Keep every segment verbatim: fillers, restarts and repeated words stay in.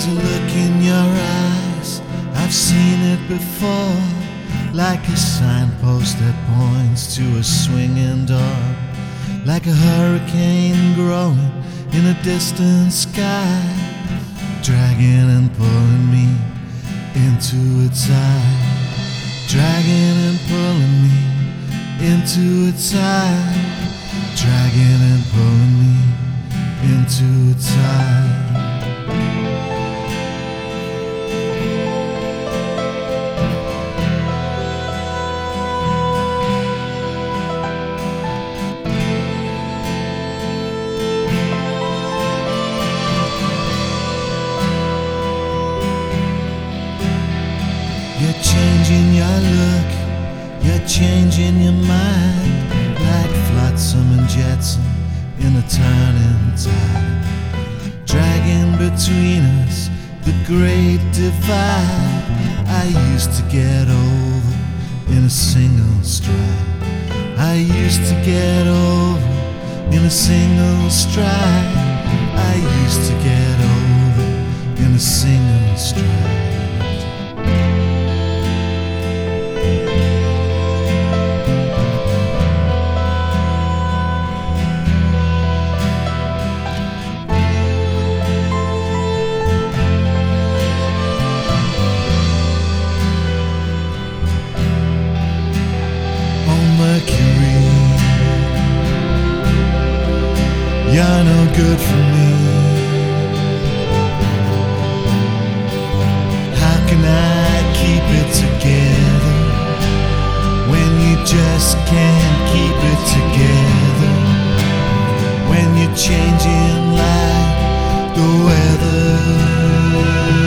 There's a look in your eyes, I've seen it before, like a signpost that points to a swinging door, like a hurricane growing in a distant sky, dragging and pulling me into its eye, dragging and pulling me into its eye, dragging and pulling me into its eye. You're changing your look, you're changing your mind, like flotsam and jetsam in a turning tide, dragging between us the great divide I used to get over in a single stride, I used to get over in a single stride, I used to get over in a single stride. Mercury, you're no good for me. How can I keep it together when you just can't keep it together? When you're changing like the weather.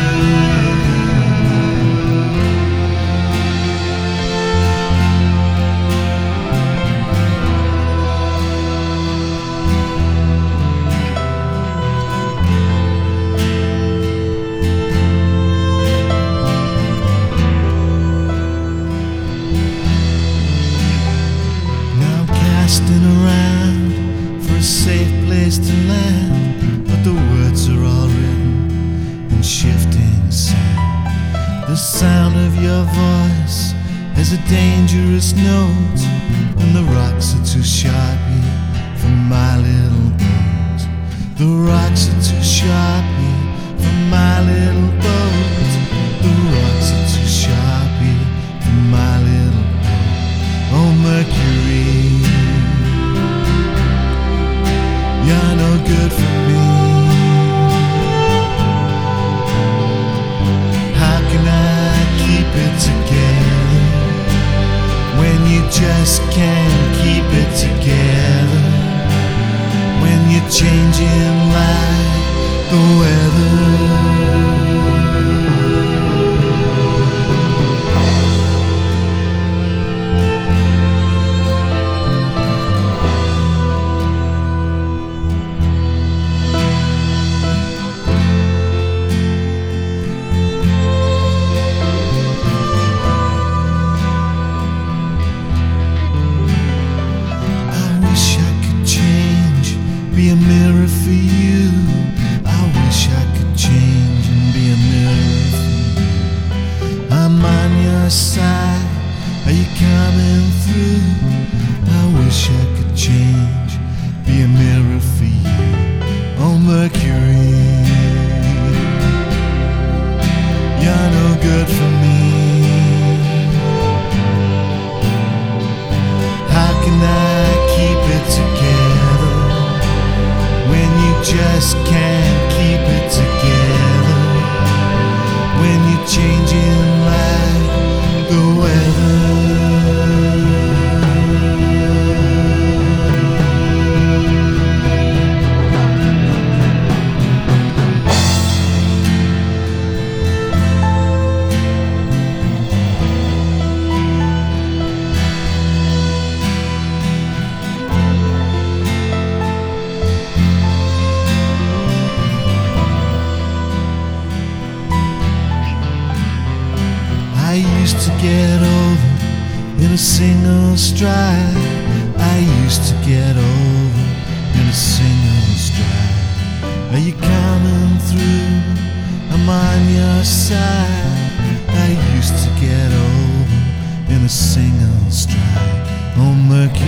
Casting around for a safe place to land, but the words are all written in shifting sand. The sound of your voice has a dangerous note, and the rocks are too sharp here for my little boat. The rocks are too sharp here for my little boat. The rocks are too sharp here for my little boat. Oh, Mercury, you're no good for me. How can I keep it together when you just can't keep it together? When you're changing like the weather. Be a mirror for you. I wish I could change and be a mirror for you. I'm on your side. Are you coming through? I wish I could change, be a mirror for you. Oh, Mercury, you're no good for me. How can I keep it together when you just can't keep it together? When you're changing like the weather. I used to get over in a single stride. I used to get over in a single stride. Are you coming through? I'm on your side. I used to get over in a single stride. Oh, Mercury.